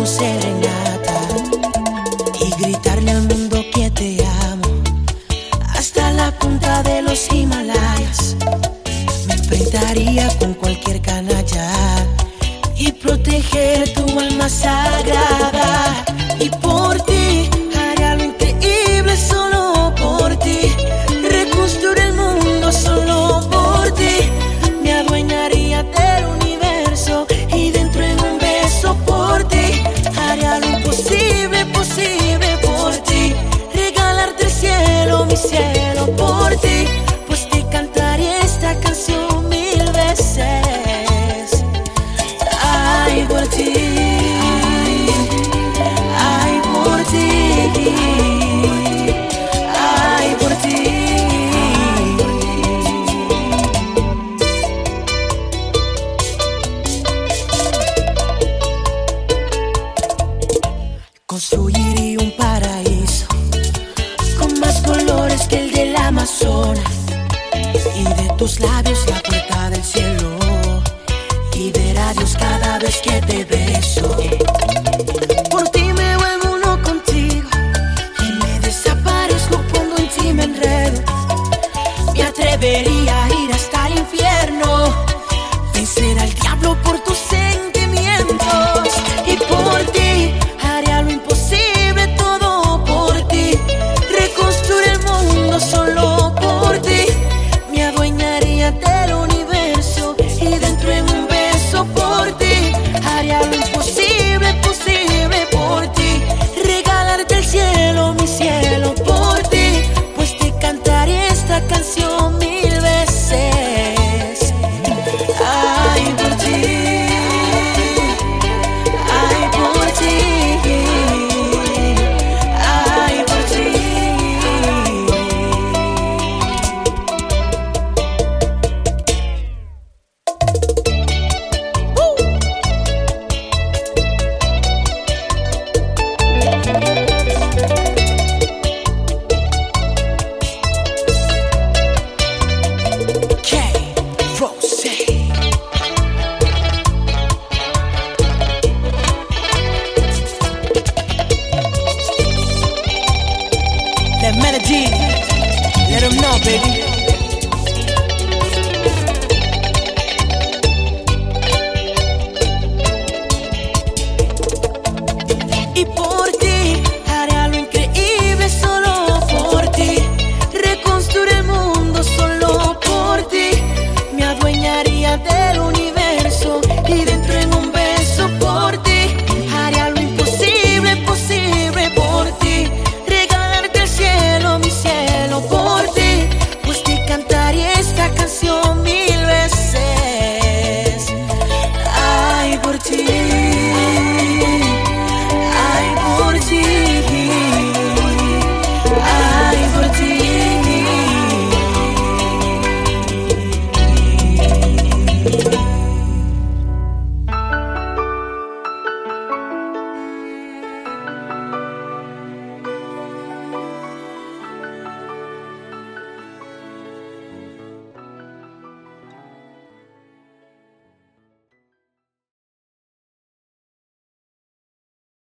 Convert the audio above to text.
serenata y gritarle al mundo que te amo hasta la punta de los Himalayas. Me enfrentaría con cualquier canalla y proteger tu alma sagrada. Y por ti haría lo increíble solo por ti. Reconstruir el mundo solo por ti. Me adueñaría del universo y dentro en un beso por ti. Haría lo imposible posible por ti. Regalarte el cielo, mi cielo por ti. Pues te cantaría esta canción 1000 veces. Ay, por ti. Ay, por ti. Ay, por ti. Construiría un paraíso con más colores que el del Amazonas, y de tus labios la puerta del cielo, y ver a Dios cada vez que te beso. Por ti me vuelvo uno contigo y me desaparezco cuando en ti me enredo. Me atrevería a ir hasta el infierno, vencer al diablo por tus sentimientos. Y por ti haría lo imposible todo por ti. Reconstruir el mundo solo por ti. Me adueñaría del universo y dentro en un beso por ti. Haría lo imposible posible por ti. Regalarte el cielo, mi cielo por ti. Pues te cantaré esta canción 1000 veces. Ay, por ti. Ay, por ti. Ay, por ti. K-Rose. That melody, let them know, baby.